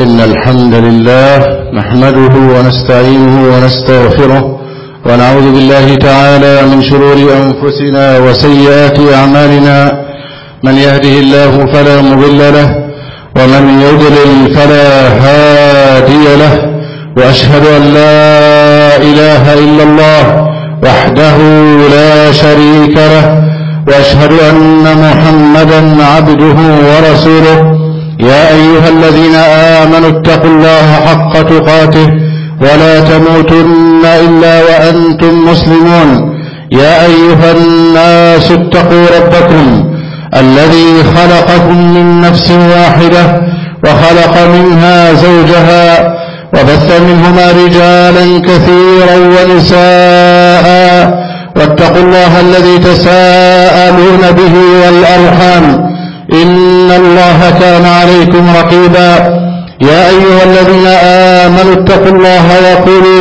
إن الحمد لله نحمده ونستعينه ونستغفره ونعوذ بالله تعالى من شرور أنفسنا وسيئات أعمالنا. من يهده الله فلا مضل له ومن يضلل فلا هادي له، وأشهد أن لا إله إلا الله وحده لا شريك له، وأشهد أن محمدا عبده ورسوله. يا أيها الذين آمنوا اتقوا الله حق تقاته ولا تموتن إلا وأنتم مسلمون. يا أيها الناس اتقوا ربكم الذي خلقكم من نفس واحدة وخلق منها زوجها وبث منهما رجالا كثيرا ونساء، واتقوا الله الذي تساءلون به والأرحام إن الله كان عليكم رقيبا. يا أيها الذين آمنوا اتقوا الله وقولوا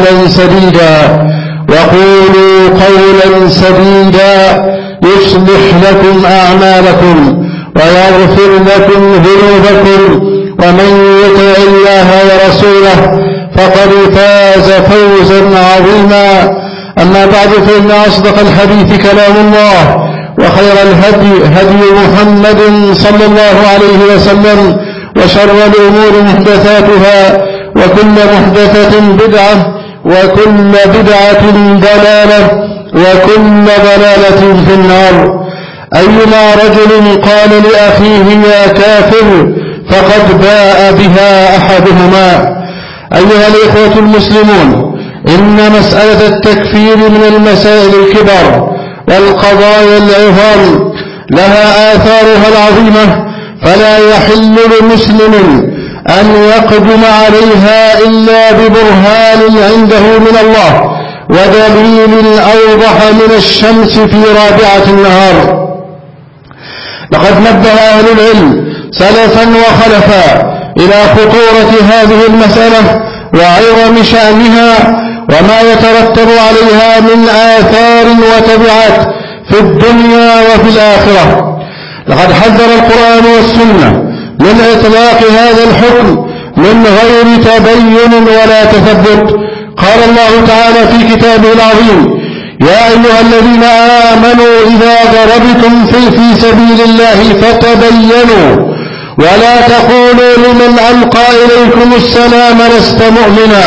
قولا سديدا يصلح لكم أعمالكم ويغفر لكم ذنوبكم، ومن يطع الله ورسوله فقد فاز فوزا عظيما. أما بعد، فإن أصدق الحديث كلام الله، وخير الهدي هدي محمد صلى الله عليه وسلم، وشر الأمور محدثاتها، وكل محدثة بدعة، وكل بدعة ضلالة، وكل ضلالة في النار. أيما رجل قال لأخيه يا كافر فقد باء بها أحدهما. أيها الإخوة المسلمون، إن مسألة التكفير من المسائل الكبار والقضايا العظام لها آثارها العظيمة، فلا يحل لمسلم أن يقدم عليها إلا ببرهان عنده من الله ودليل أوضح من الشمس في رابعة النهار. لقد نبه أهل العلم سلفا وخلفا إلى خطورة هذه المسألة وعظم شأنها وما يترتب عليها من آثار وتبعات في الدنيا وفي الآخرة. لقد حذر القرآن والسنة من إطلاق هذا الحكم من غير تبين ولا تثبت. قال الله تعالى في كتابه العظيم: يا أيها الذين آمنوا إذا ضربتم في سبيل الله فتبينوا ولا تقولوا لمن ألقى إليكم السلام لست مؤمنا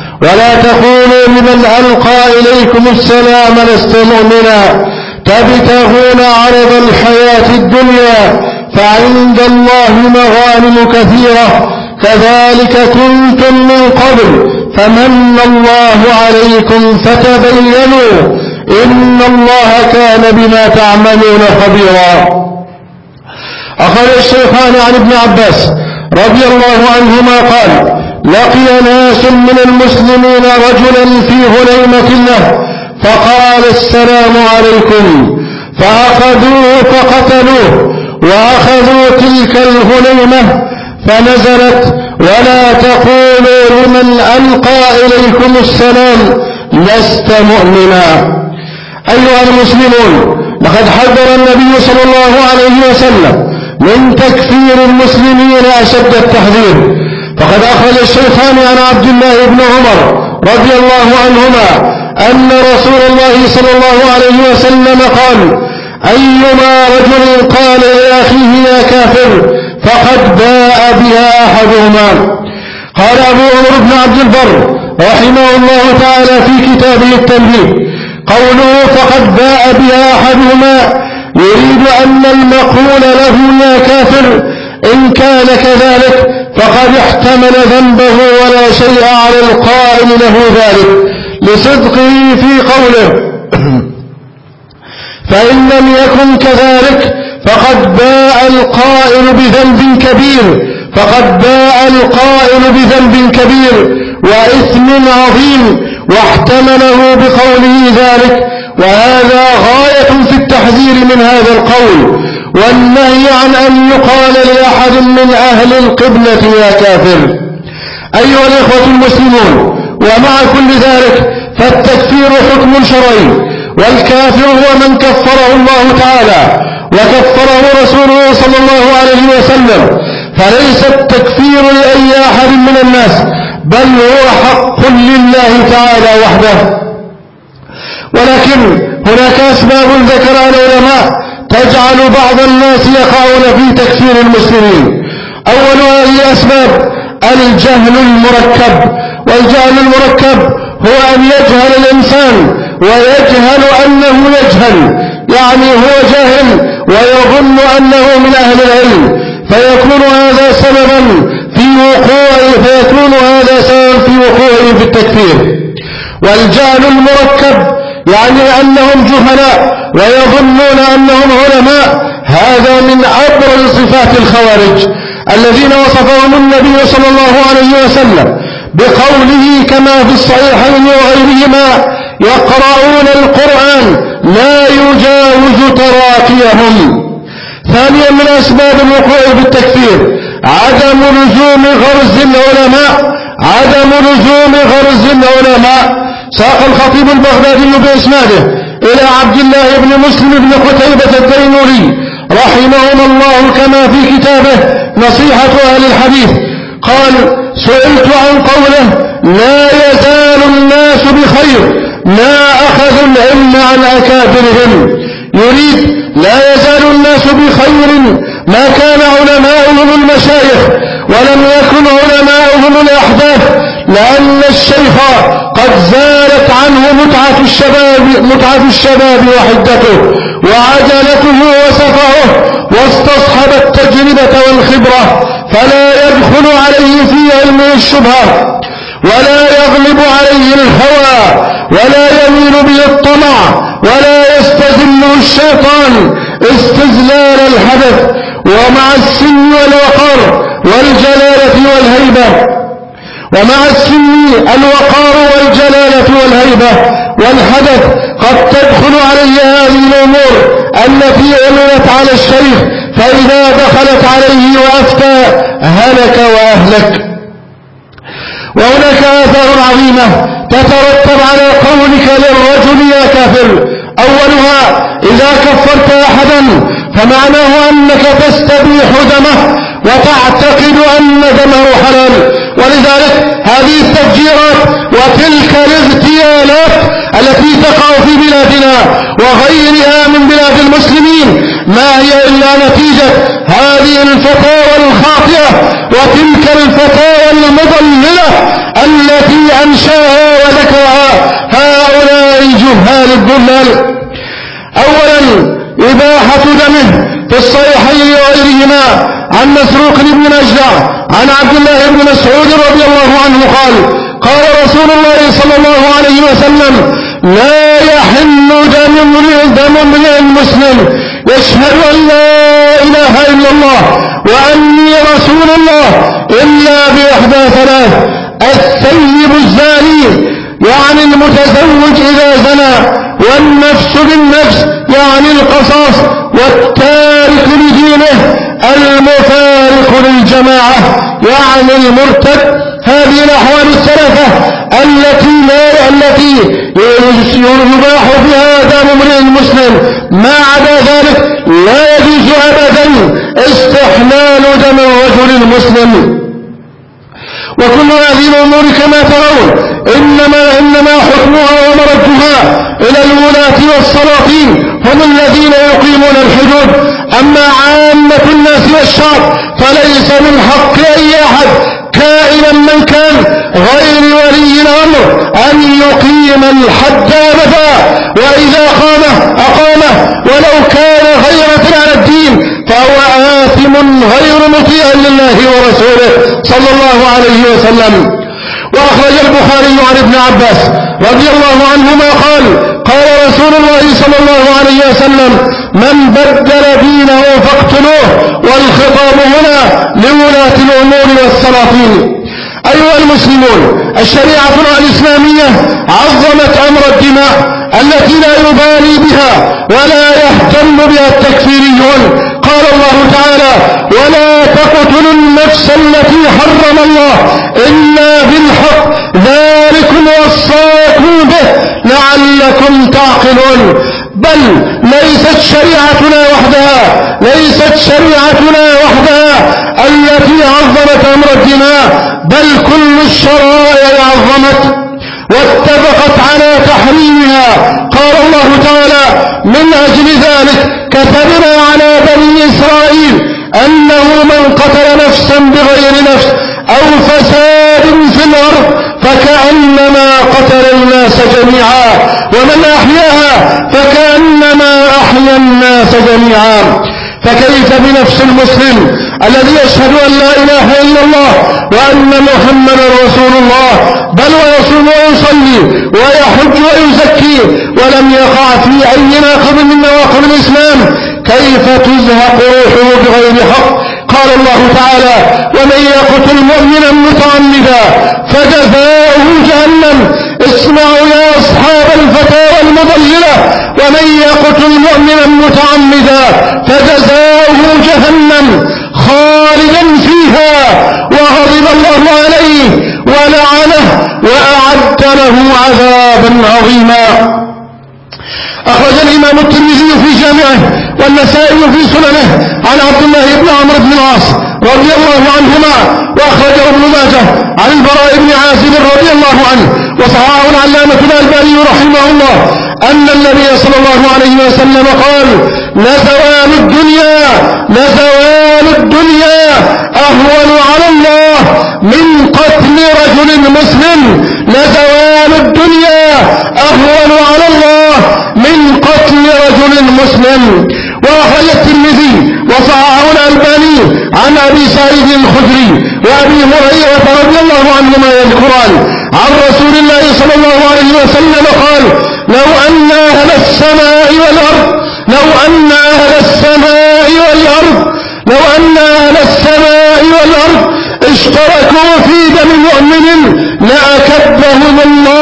تبتغون عرض الحياة الدنيا فعند الله مغانم كثيرة كذلك كنتم من قبل فمن الله عليكم فتبينوا إن الله كان بما تعملون خبيرا. أخرج الشيخان عن ابن عباس رضي الله عنهما قال: لقي ناس من المسلمين رجلا في غنيمة له فقال: السلام عليكم، فأخذوه فقتلوه وأخذوا تلك الغنيمة فنزلت: ولا تقولوا لمن ألقى إليكم السلام لست مؤمنا. أيها المسلمون، لقد حذر النبي صلى الله عليه وسلم من تكفير المسلمين أشد التحذير. فقد أخرج الشيخان عن عبد الله بن عمر رضي الله عنهما أن رسول الله صلى الله عليه وسلم قال: أيما رجل قال لأخيه يا كافر فقد باء بها أحدهما. قال أبو عمر بن عبد البر رحمه الله تعالى في كتابه التمهيد: قوله فقد باء بها أحدهما يريد أن المقول له يا كافر إن كان كذلك فقد احتمل ذنبه ولا شيء على القائل له ذلك لصدقه في قوله، فإن لم يكن كذلك فقد باء القائل بذنب كبير وإثم عظيم واحتمله بقوله ذلك. وهذا غاية في التحذير من هذا القول والنهي عن أن يقال لأحد من أهل القبلة يا كافر. أيها الإخوة المسلمون، ومع كل ذلك فالتكفير حكم شرعي، والكافر هو من كفره الله تعالى وكفره رسوله صلى الله عليه وسلم، فليس التكفير لأي أحد من الناس، بل هو حق لله تعالى وحده. ولكن هناك أسباب ذكرها العلماء تجعل بعض الناس يقعون في تكفير المسلمين. أولها هي أسباب الجهل المركب. والجهل المركب هو أن يجهل الإنسان ويجهل أنه يجهل، يعني هو جاهل ويظن أنه من أهل العلم، فيكون هذا سببا في وقوعه في التكفير. والجهل المركب يعني أنهم جهلاء ويظنون أنهم علماء، هذا من أبرز صفات الخوارج الذين وصفهم النبي صلى الله عليه وسلم بقوله كما في الصحيحين وغيرهما: يقرؤون القرآن لا يجاوز تراقيهم. ثانيا من أسباب الوقوع في التكفير عدم لزوم غرز العلماء. ساق الخطيب البغدادي بإسناده إلى عبد الله بن مسلم بن قتيبة التيموري رحمهما الله كما في كتابه نصيحة أهل الحديث، قال: سئلت عن قوله: لا يزال الناس بخير ما أخذوا العلم عن أكابرهم. يريد لا يزال الناس بخير ما كان علماؤهم المشايخ ولم يكن علماؤهم الأحداث، لأن الشيخ قد زالت عنه متعة الشباب وحدته وعجلته وسفهه، واستصحب التجربة والخبرة، فلا يدخل عليه في علمه الشبهة، ولا يغلب عليه الهوى، ولا يميل به الطمع، ولا يستذله الشيطان استذلال الحدث. ومع السن والوقار والجلالة والهيبة والحدث قد تدخل عليه هذه الأمور التي عملت على الشيخ، فإذا دخلت عليه وأفتى هلك وأهلك. وهناك آثار عظيمة تترتب على قولك للرجل يا كافر. أولها: إذا كفرت أحدا فمعناه أنك تستبيح دمه وتعتقد أن دمه حلال. ولذلك هذه التفجيرات وتلك الاغتيالات التي تقع في بلادنا وغيرها من بلاد المسلمين ما هي إلا نتيجة هذه الفتاوى الخاطئة وتلك الفتاوى المضللة التي أنشأها وذكرها هؤلاء الجهال الضلال. أولا: إباحة دمه في الصحيحين وغيرهما عن مسروق بن نجدع عن عبد الله بن مسعود رضي الله عنه قال: قال رسول الله صلى الله عليه وسلم: لا يحل دم امرئ مسلم يشهد أن لا إله إلا الله وأني رسول الله إلا بإحدى ثلاث: الثيب الزاني يعني المتزوج إذا زنى، والنفس بالنفس يعني القصاص، والتارك لدينه المفارق للجماعة يعني المرتد. هذه الأحوال الثلاثة التي يباح فيها دم امرئ مسلم، ما عدا ذلك لا يجوز أبدا استحلال دم الرجل المسلم. وكل هذه الأمور كما ترون إنما حكمها ومردها إلى الولاة والسلاطين، هم الذين يقيمون الحدود. أما عامة الناس والشعب فليس من حق أي أحد كائنا من كان غير ولي الأمر أن يقيم الحد أبدا، وإذا أقامه ولو كان غيرة على الدين فهو آثم غير مطيع لله ورسوله صلى الله عليه وسلم. وأخرج البخاري عن ابن عباس رضي الله عنهما قال: قال رسول الله صلى الله عليه وسلم: من بدل دينه فاقتلوه. والخطاب هنا لولاة الأمور والسلاطين. أيها المسلمون، الشريعة الإسلامية عظمت أمر الدماء التي لا يبالي بها ولا يهتم بها التكفيريون. قال الله تعالى: ولا تقتلوا النفس التي حرم الله إلا بالحق ذلكم وصاكم به لعلكم تعقلون. بل ليست شريعتنا وحدها التي من أجل ذلك كتبنا على بني إسرائيل أنه من قتل نفسا بغير نفس أو فساد في الأرض فكأنما قتل الناس جميعا ومن أحياها فكأنما أحيا الناس جميعا. فكيف بنفس المسلم الذي يشهد أن لا إله إلا الله وأن محمدا رسول الله بل ويصوم ويصلي ويحج ويزكي ولم يقع في أي ناقض من نواقض الإسلام، كيف تزهق روحه بغير حق؟ قال الله تعالى: ومن يقتل مؤمنا متعمدا فجزاؤه جهنم. اسمعوا يا أصحاب الفتاوى المضللة: ومن يقتل مؤمنا متعمدا فجزاؤه جهنم خالدا فيها وغضب الله عليه ولعنه وأعد له عذابا عظيما. أخرج الإمام الترمذي في جامعه والنسائي في سننه عن عبد الله بن عمرو بن العاص رضي الله عنهما، وأخرجه ابن ماجه عن البراء بن عازب رضي الله عنه، وصححه العلامة الألباني رحمه الله أن النبي صلى الله عليه وسلم قال: لزوال الدنيا أهون على الله من قتل رجل مسلم. لزوال الدنيا أهون على الله من قتل رجل مسلم. وأخرج الترمذي وصححه الألباني عن أبي سعيد الخدري وأبي هريرة رضي الله عنهما يذكران عن رسول الله صلى الله عليه وسلم قال: لو أن أهل السماء والأرض اشتركوا في دم مؤمن لأكبهم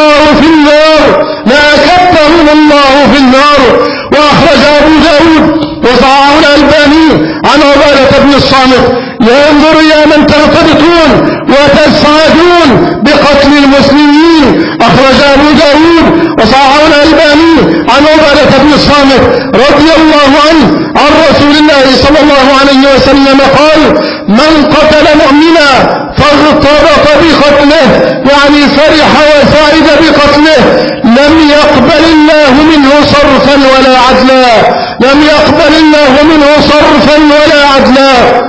الله في النار. وأخرج أبو داود وصححه الألباني عن عبادة بن الصامت: ينظر يا من ترتبطون وتسعدون بقتل المسلمين. أخرج أبو داود وصححه الألباني عن عبادة بن الصامت رضي الله عنه عن رسول الله صلى الله عليه وسلم قال: من قتل مؤمنا فاغتبط بقتله، يعني فرح وسعد بقتله، لم يقبل الله منه صرفا ولا عدلا.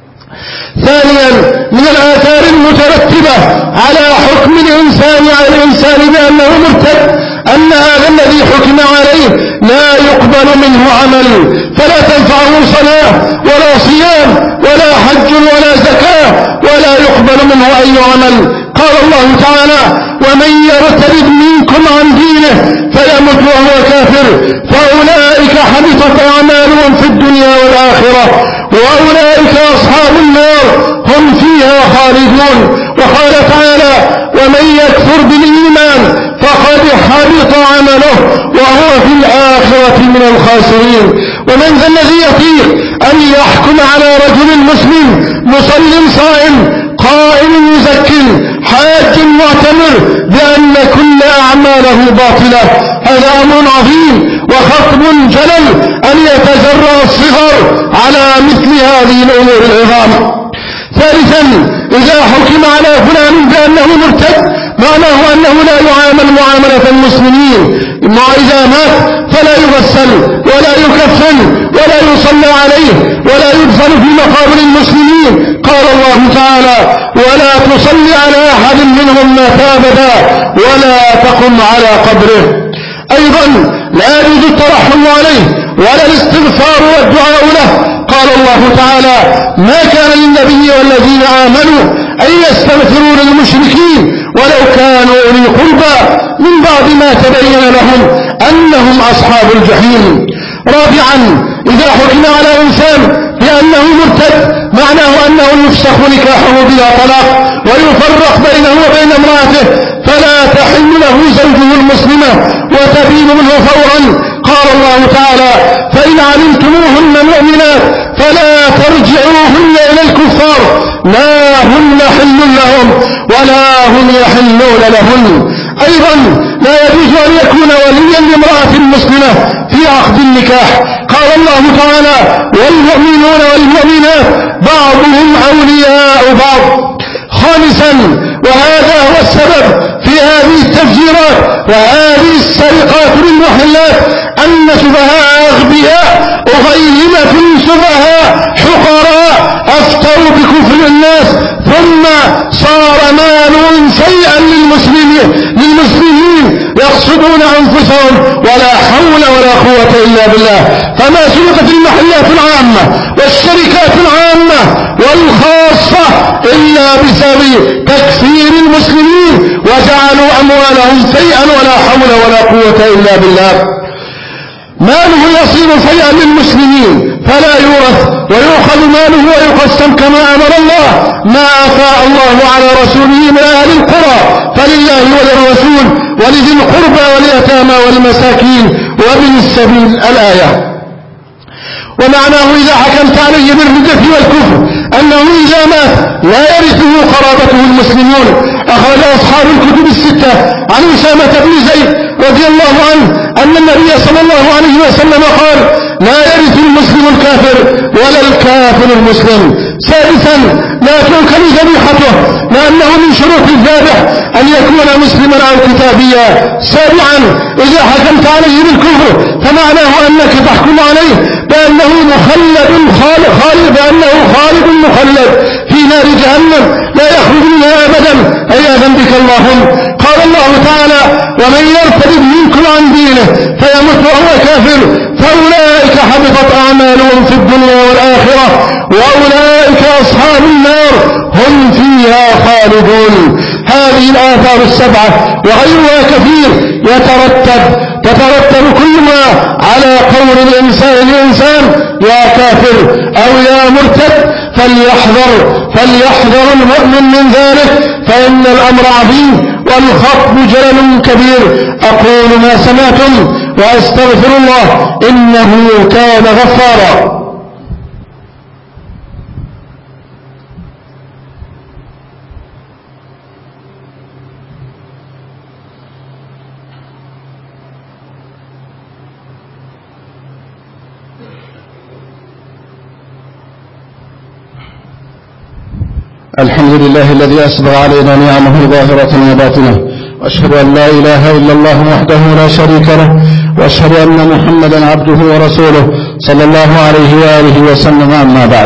ثانيا من الآثار المترتبة على حكم الإنسان على الإنسان بأنه مرتد أن هذا الذي حكم عليه لا يقبل منه عمل، فلا تنفعه صلاة ولا صيام ولا حج ولا زكاة، ولا يقبل منه أي عمل. قال الله تعالى: ومن يرتد منكم عن دينه فيمت وهو كافر فأولئك حبطت أعمالهم في الدنيا والآخرة وأولئك أصحاب النار هم فيها خالدون. وقال تعالى: ومن يكفر بالإيمان فقد حبط عمله وهو في الآخرة من الخاسرين. ومن ذا الذي يطيق أن يحكم على رجل مسلم مصل صائم قائم مزكٍ حاج معتمر بأن كل أعماله باطلة؟ هذا أمر عظيم وخطب جلل أن يتجرأ الصغر على مثل هذه الأمور العظام. ثالثا، إذا حكم على فلان بأنه مرتد معناه أنه لا يعامل معاملة المسلمين، إذا مات فلا يغسل ولا يكفن ولا يصلى عليه ولا يدفن في مقابر المسلمين. قال الله تعالى: ولا تصلي على أحد منهم مات أبدا ولا تقم على قبره. أيضا لا يجوز الترحم عليه ولا الاستغفار والدعاء له. قال الله تعالى: ما كان للنبي والذين آمنوا أن يستغفروا للمشركين ولو كانوا أولي قربى من بعد ما تبين لهم أنهم أصحاب الجحيم. رابعا، إذا حكم على إنسان بأنه مرتد معناه أنه يفسخ نكاحه بلا طلاق ويفرق بينه وبين امرأته، فلا تحل له زوجه المسلمة وتبين منه فورا. قال الله تعالى: فإن علمتموهن مؤمنات فلا ترجعوهن إلى الكفار لا هن حل لهم ولا هم يحلون لهن. أيضا لا يجوز أن يكون وليا لامرأة مسلمة في عقد النكاح. قال الله تعالى: والمؤمنون والمؤمنات بعضهم أولياء بعض. خامسا، وهذا هو السبب في هذه التفجيرات وهذه السرقات للمحلات، أن سفهاء أغبياء أغيمة سفهاء حقراء أفتروا بكفر الناس، ثم صار مالهم شيئا للمسلمين يقصدون أنفسهم ولا حول ولا قوة إلا بالله. فما سرقت المحلات العامة والشركات العامة والخاصة إلا بسبب تكفير المسلمين وجعلوا أموالهم شيئا ولا حول ولا قوة إلا بالله. ماله يصير شيئا للمسلمين فلا يورث ويؤخذ ماله ويقسم كما أمر الله. ما أفاء الله على رسوله من أهل القرى فلله وللرسول ولذي القربى واليتامى والمساكين وابن السبيل الآية. ومعناه إذا حكمت عليه بالردة والكفر أنه إذا مات لا يرثه قرابته المسلمون. أخرج أصحاب الكتب الستة عن أسامة بن زيد رضي الله عنه أن النبي صلى الله عليه وسلم قال: لا يرث المسلم الكافر ولا الكافر المسلم. سادسا: لا تؤكل ذبيحته لأنه من شروط الذابح أن يكون مسلما أو كتابيا. سابعا: إذا حكمت عليه بالكفر فمعناه أنك تحكم عليه بأنه خالد مخلد في نار جهنم لا يخرج منها أبدا عياذا بك اللهم. قال الله تعالى: ومن يرتد منكم عن دينه فيمت وهو كافر فأولئك حبطت أعمالهم في الدنيا والآخرة وأولئك أصحاب النار هم فيها خالدون. هذه الآثار السبعة وغيرها كثير تترتب كلها على قول الإنسان يا كافر أو يا مرتد، فليحذر المؤمن من ذلك فإن الأمر عظيم والخطب جلل كبير. أقول ما سمعتم وأستغفر الله إنه كان غفارا. الحمد لله الذي أسبغ علينا نعمه ظاهرة وباطنة، وأشهد أن لا إله إلا الله وحده لا شريك له، وأشهد أن محمدا عبده ورسوله صلى الله عليه وآله وسلم. أما بعد،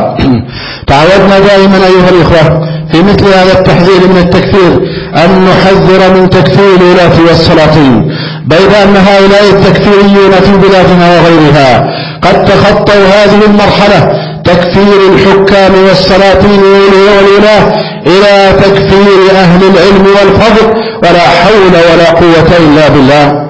تعودنا دائما أيها الإخوة في مثل هذا التحذير من التكفير أن نحذر من تكفير الولاة والسلاطين، بيد أن هؤلاء التكفيريون في بلادنا وغيرها قد تخطوا هذه المرحلة تكفير الحكام والسلاطين والولاة إلى تكفير أهل العلم والفضل ولا حول ولا قوة إلا بالله.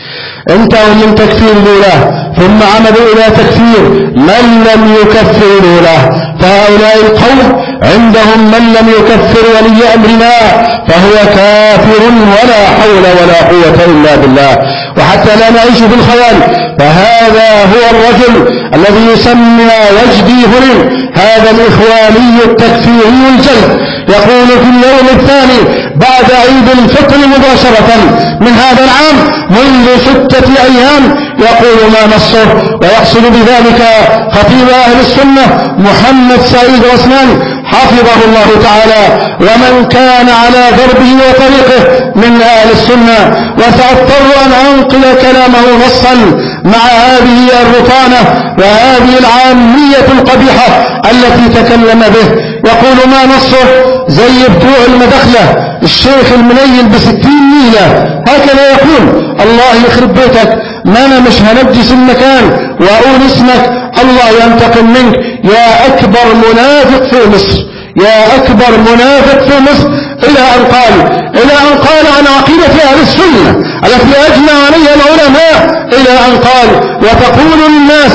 انتهوا من تكفير الولاة ثم عمدوا إلى تكفير من لم يكفر الولاة، فهؤلاء القوم عندهم من لم يكفر ولي أمرنا فهو كافر ولا حول ولا قوة إلا بالله. وحتى لا نعيش في الخيال، فهذا هو الرجل الذي يسمى وجدي هرم، هذا الإخواني التكفيري الجلد، يقول في اليوم الثاني بعد عيد الفطر مباشرة من هذا العام منذ 6 أيام، يقول ما نصه، ويقصد بذلك خطيب أهل السنة محمد سعيد رسلان حفظه الله تعالى ومن كان على دربه وطريقه من أهل السنة. وسأضطر أن أنقل كلامه نصا مع هذه الرطانة وهذه العامية القبيحة التي تكلم به. يقول ما نصه زي بتوع المدخلة الشيخ المنيل ب60 ميلة، هكذا يقول. الله يخرب بيتك، ما أنا مش هنجس المكان وأقول اسمك، الله ينتقم منك يا أكبر منافق في مصر، يا أكبر منافق في مصر. إلى أن قال عن عقيدة أهل السنة التي أجمع عليها العلماء، إلى أن قال وتقول للناس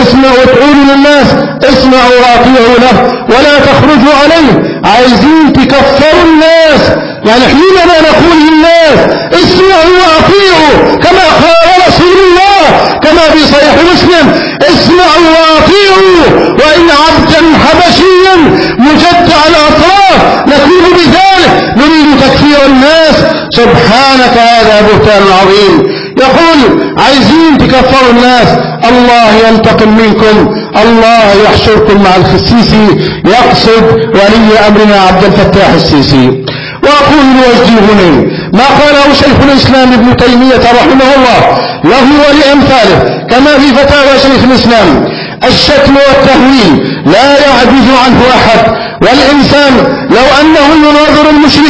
اسمعوا وأطيعوا له ولا تخرجوا عليه. عايزين تكفروا الناس، يعني حينما نقول للناس اسمعوا وأطيعوا كما قال رسول الله كما في صحيح مسلم اسمعوا وأطيعوا وإن عبدا حبشيا مجدع الأطراف نكون بذلك نريد تكفير الناس. سبحانك هذا بهتان عظيم. يقول عايزين تكفروا الناس، الله ينتقم منكم، الله يحشركم مع السيسي، يقصد ولي أمرنا عبد الفتاح السيسي. وأقول لوجدي هنا ما قاله شيخ الإسلام ابن تيمية رحمه الله له ولأمثاله كما في فتاوى شيخ الإسلام: الشتم والتهويل لا يعجز عنه أحد، والإنسان لو أنه يناظر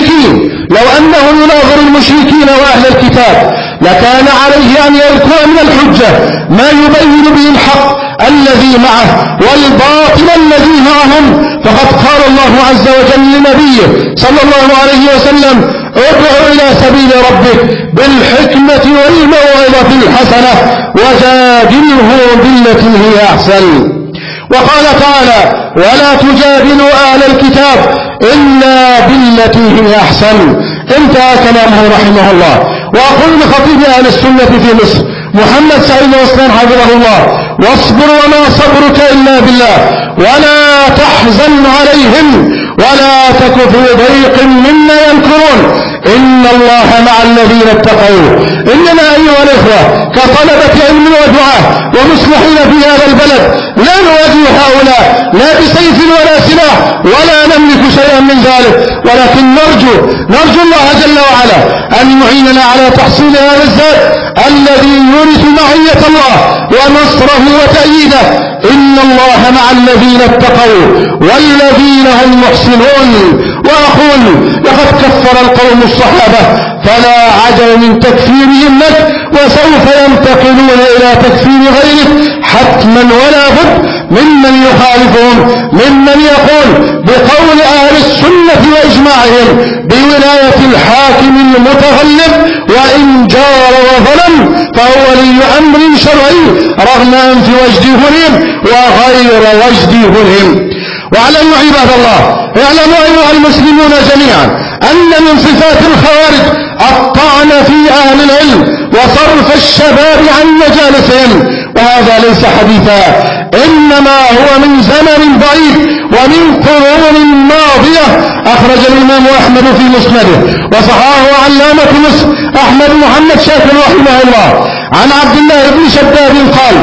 المشركين وأهل الكتاب لكان عليه أن يذكر من الحجة ما يبين به الحق الذي معه والباطل الذي معهم. فقد قال الله عز وجل لنبيه صلى الله عليه وسلم: ادع إلى سبيل ربك بالحكمة والموعظة الحسنة وجادله بالتي هي أحسن. وقال تعالى: ولا تجادلوا أهل الكتاب إلا بالتي هي أحسن. انتهى كلامه رحمه الله. وأقول لخطيب أهل السنة في مصر محمد سعيد وسلام حفظه الله: واصبر وما صبرك إلا بالله، ولا تحزن عليهم، ولا تك في ضيق مما يمكرون، إن الله مع الذين اتقوا. إننا أيها الإخوة كطلبة علم ودعاء ومصلحين في هذا البلد لا نواجه هؤلاء لا بسيف ولا سلاح ولا نملك شيئا من ذلك، ولكن نرجو الله جل وعلا أن يعيننا على تحصيل هذا الزاد الذي يورث معية الله ونصره وتأييده. إن الله مع الذين اتقوا والذين هم محسنون. وأقول: لقد كفر القوم الصحابة فلا عجل من تكفيرهم لك، وسوف ينتقلون إلى تكفير غيرك حتما ولا بد ممن يخالفهم، ممن يقول بقول أهل السنة وإجماعهم بولاية الحاكم المتغلب، وإن جار وظلم فهو ولي أمر شرعي رغم أنف وجدهن وغير وجدهن. واعلموا عباد الله، اعلموا أيها المسلمون جميعا أن من صفات الخوارج الطعن في أهل العلم وصرف الشباب عن مجالسهم، وهذا ليس حديثا، إنما هو من زمن بعيد ومن قرون ماضية. أخرج الإمام أحمد في مسنده وصححه علامة مصر أحمد محمد شاكر رحمه الله عن عبد الله بن شداد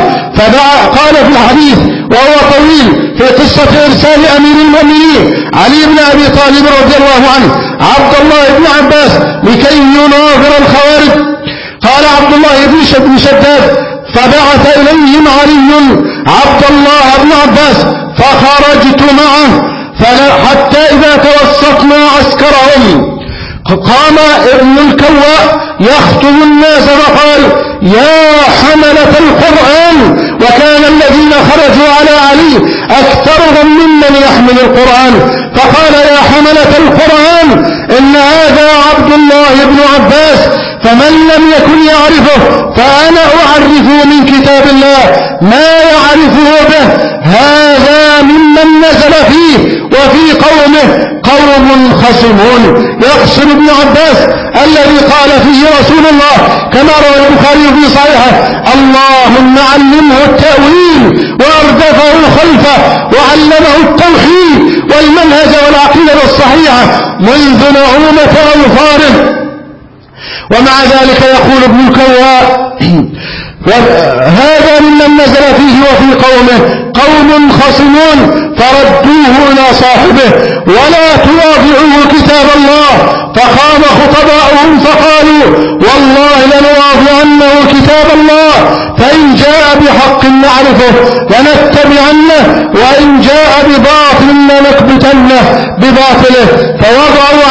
قال في الحديث وهو طويل في قصة إرسال أمير المؤمنين علي بن أبي طالب رضي الله عنه عبد الله بن عباس لكي يناظر الخوارج. قال عبد الله بن شداد: فبعث إليهم علي عبد الله بن عباس فخرجت معه حتى إذا توسطنا عسكرهم قام ابن الكواء يخطب الناس فقال: يا حملة القرآن. وكان الذين خرجوا على علي أكثرهم ممن يحمل القرآن، فقال: يا حملة القرآن إن هذا عبد الله بن عباس، فمن لم يكن يعرفه فأنا أعرفه من كتاب الله ما يعرفه به، هذا ممن نزل فيه وفي قومه قوم خصمون. يقصد ابن عباس الذي قال فيه رسول الله كما روى البخاري في صحيحه: اللهم علمه التأويل وأردفه خلفه وعلمه التوحيد والمنهج والعقيدة الصحيحة منذ نعومة أظفاره. ومع ذلك يقول ابن الكواء: هذا ممن نزل فيه وفي قومه قوم خصمون، فردوه إلى صاحبه ولا تواضعوه كتاب الله. فقام خطباؤهم فقالوا: والله لنواضعنه كتاب الله، فإن جاء بحق نعرفه لنتبعنه، وإن جاء بباطل لنكبتنه بباطله. فوضعوا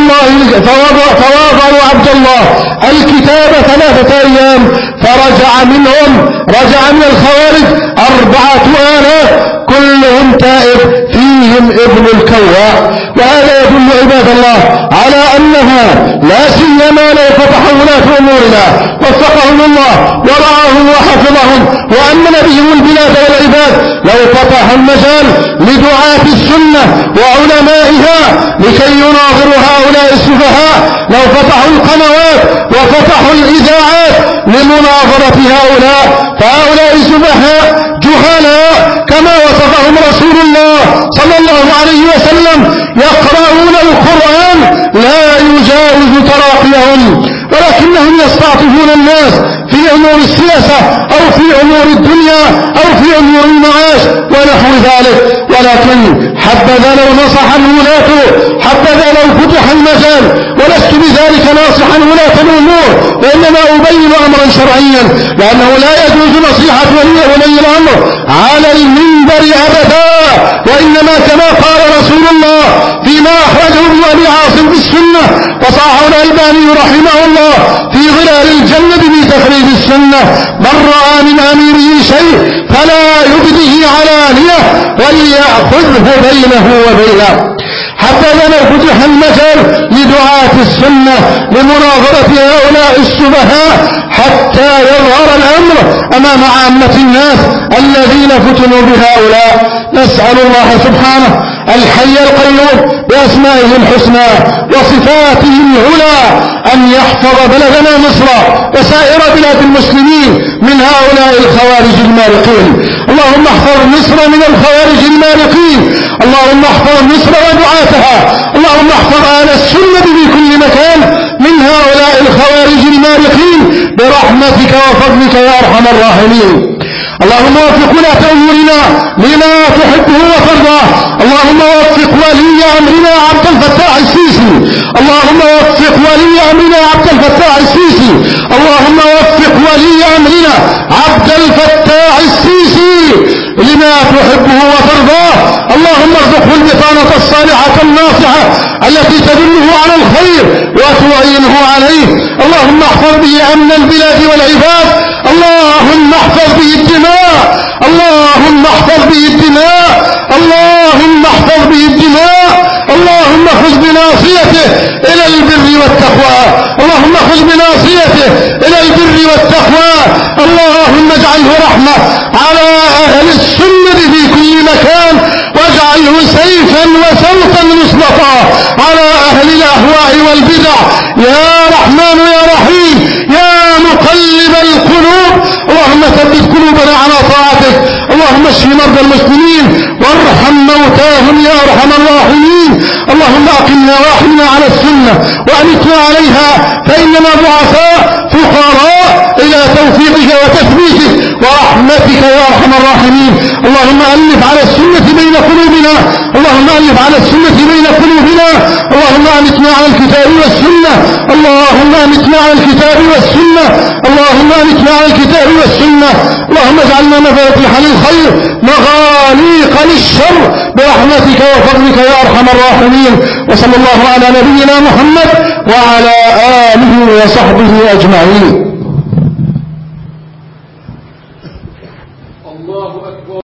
عبد الله الكتاب 3 أيام، فرجع من الخوارج 4000 كلهم تائب فيهم ابن الكواء. وهذا يدل عباد الله على أنها لا سيما لو فتحوا ولاة أمورنا وفقهم الله ورعاهم وحفظهم وأمن بهم البلاد والعباد، لو فتحوا المجال لدعاة السنة وعلمائها لكي يناظروا هؤلاء السفهاء، لو فتحوا القنوات وفتحوا الإذاعات لمناظرة هؤلاء، فهؤلاء سفهاء جهلاء كما وصفهم رسول الله صلى الله عليه وسلم، يقرؤون القرآن لا يجاوز تراقيهم، ولكنهم يستعطفون الناس في أمور السياسة أو في أمور الدنيا أو في أمور المعاش ونحو ذلك. ولكن حبذا لو نصح الولاة، حبذا لو فتح المجال، ولست بذلك ناصحا ولاة الأمور، وإنما أبين أمرا شرعيا، لأنه لا يجوز نصيحة ولي الأمر على المنبر أبدا، وإنما كما قال رسول الله فيما أخرجه ابن أبي عاصم في السنة وصححه الألباني رحمه الله في ظلال الجنة بتخريج السنة: من رأى من أميره شيء فلا يبده علانية وليأخذه بينه وبينه. حتى لو فتح المجال لدعاة السنة لمناظرة هؤلاء السفهاء حتى يظهر الأمر أمام عامة الناس الذين فتنوا بهؤلاء. نسأل الله سبحانه الحي القيوم بأسمائه الحسنى وصفاته العلى أن يحفظ بلدنا مصر وسائر بلاد المسلمين من هؤلاء الخوارج المارقين. اللهم احفظ مصر من الخوارج المارقين، اللهم احفظ مصر ودعاتها، اللهم احفظ أهل السنة في كل مكان من هؤلاء الخوارج المارقين برحمتك وفضلك يا أرحم الراحمين. اللهم وفق ولاة أمورنا لما تحبه وترضاه، اللهم وفق ولي أمرنا عبد الفتاح السيسي، اللهم وفق ولي أمرنا عبد الفتاح السيسي، اللهم وفق ولي أمرنا عبد الفتاح السيسي لما تحبه وترضاه، اللهم ارزقه البطانة الصالحة الناصحة التي تدله على الخير وتعينه عليه. اللهم احفظ به أمن البلاد والعباد، اللهم احفظ به الدماء، اللهم احفظ به الدماء، اللهم احفظ به الدماء، اللهم خذ بناصيته إلى البر والتقوى، اللهم خذ بناصيته إلى البر والتقوى، اللهم اجعله رحمة على أهل السنة في كل مكان، واجعله سيفا وسوطا مسلطا على أهل الأهواء والبدع. يا رحمن يا رحيم يا مقلب القلوب، اللهم ثبت قلوبنا على طاعتك، اللهم اشف مرضى المسلمين وارحم موتاهم يا أرحم الراحمين. اللهم أقمنا وأحينا على السنة وأمتنا عليها، فإننا ضعفاء فقراء إلى توفيقك وتثبيتك ورحمتك يا أرحم الراحمين. اللهم ألف على السنة بين قلوبنا، اللهم ألف على السنة بين قلوبنا، اللهم أمتنا على الكتاب والسنة، اللهم أمتنا على الكتاب والسنة، اللهم أمتنا على الكتاب والسنة، اللهم اجعلنا مفاتيح للخير مغاليق للشر برحمتك وفضلك يا أرحم الراحمين. وصلى الله على نبينا محمد وعلى آله وصحبه أجمعين.